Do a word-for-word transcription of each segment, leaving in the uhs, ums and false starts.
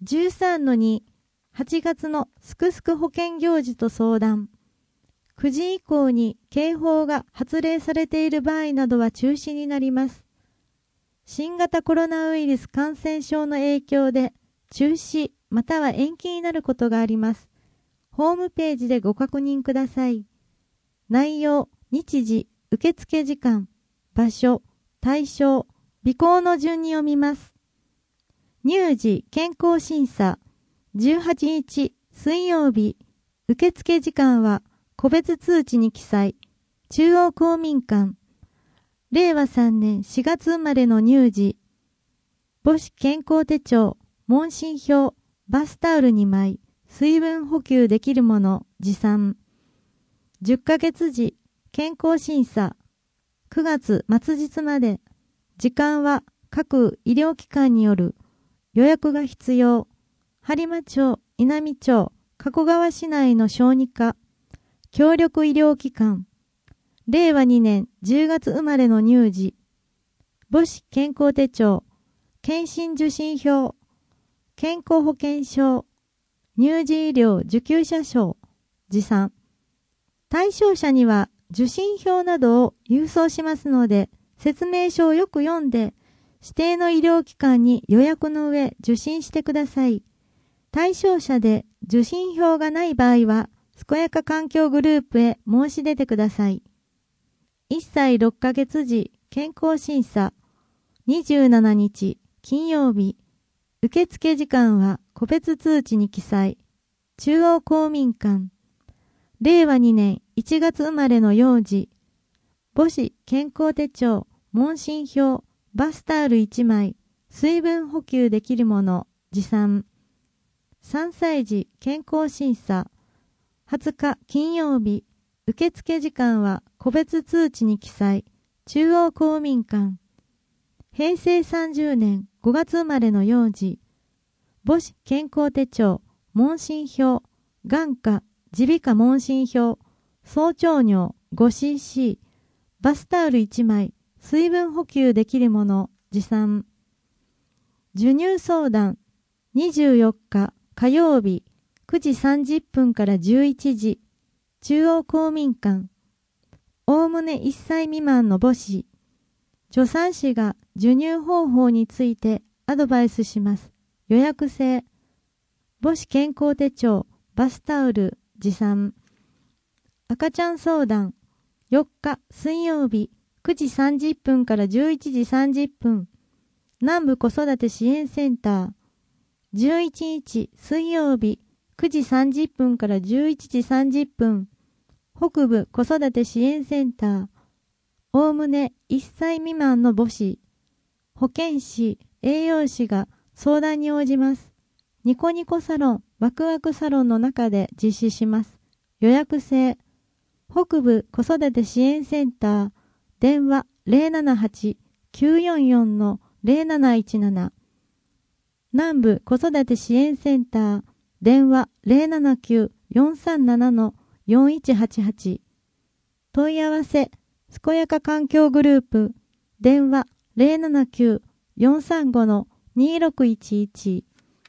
じゅうさんのに、はちがつのすくすく保健行事と相談。くじ以降に警報が発令されている場合などは中止になります。新型コロナウイルス感染症の影響で中止または延期になることがあります。ホームページでご確認ください。内容、日時、受付時間、場所、対象、備考の順に読みます。乳児健康審査、じゅうはちにち水曜日、受付時間は個別通知に記載、中央公民館、れいわさんねんしがつ生まれの乳児、母子健康手帳、問診票、バスタオルにまい、水分補給できるもの、持参。じゅっかげつじ、健康審査、くがつ末日まで、時間は各医療機関による予約が必要。播磨町、稲美町、加古川市内の小児科、協力医療機関、れいわにねんじゅうがつ生まれの乳児、母子健康手帳、検診受診票、健康保険証、乳児医療受給者証、持参。対象者には受診票などを郵送しますので、説明書をよく読んで、指定の医療機関に予約の上受診してください。対象者で受診票がない場合は、健やか環境グループへ申し出てください。いっさいろっかげつ時健康審査、にじゅうしちにち金曜日、受付時間は個別通知に記載、中央公民館、れいわにねんいちがつ生まれの幼児、母子健康手帳、問診票、バスタオルいちまい、水分補給できるもの、持参。さんさい児健康審査、はつか金曜日、受付時間は個別通知に記載、中央公民館。へいせいさんじゅうねんごがつ生まれの幼児、母子健康手帳、問診票、眼科、耳鼻科問診票、総腸尿 ごシーシー、バスタオルいちまい、水分補給できるもの、持参。授乳相談、にじゅうよっか火曜日、くじさんじゅっぷんからじゅういちじ、中央公民館。おおむねいっさい未満の母子。助産師が授乳方法についてアドバイスします。予約制。母子健康手帳、バスタオル、持参。赤ちゃん相談。よっか水曜日、くじさんじゅっぷんからじゅういちじさんじゅっぷん。南部子育て支援センター。じゅういちにち水曜日、くじさんじゅっぷんからじゅういちじさんじゅっぷん。北部子育て支援センター。おおむねいっさい未満の母子。保健師、栄養士が相談に応じます。ニコニコサロン、ワクワクサロンの中で実施します。予約制。北部子育て支援センター。電話 ゼロななはちきゅうよんよん のゼロなないちなな。南部子育て支援センター。電話 ゼロななきゅうよんさんなな のよんいちはちはち。問い合わせ、健やか環境グループ。電話 ゼロななきゅうよんさんご のにろくいちいち。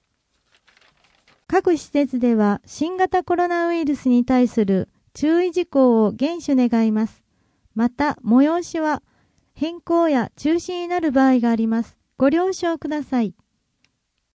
各施設では新型コロナウイルスに対する注意事項を厳守願います。また、催しは変更や中止になる場合があります。ご了承ください。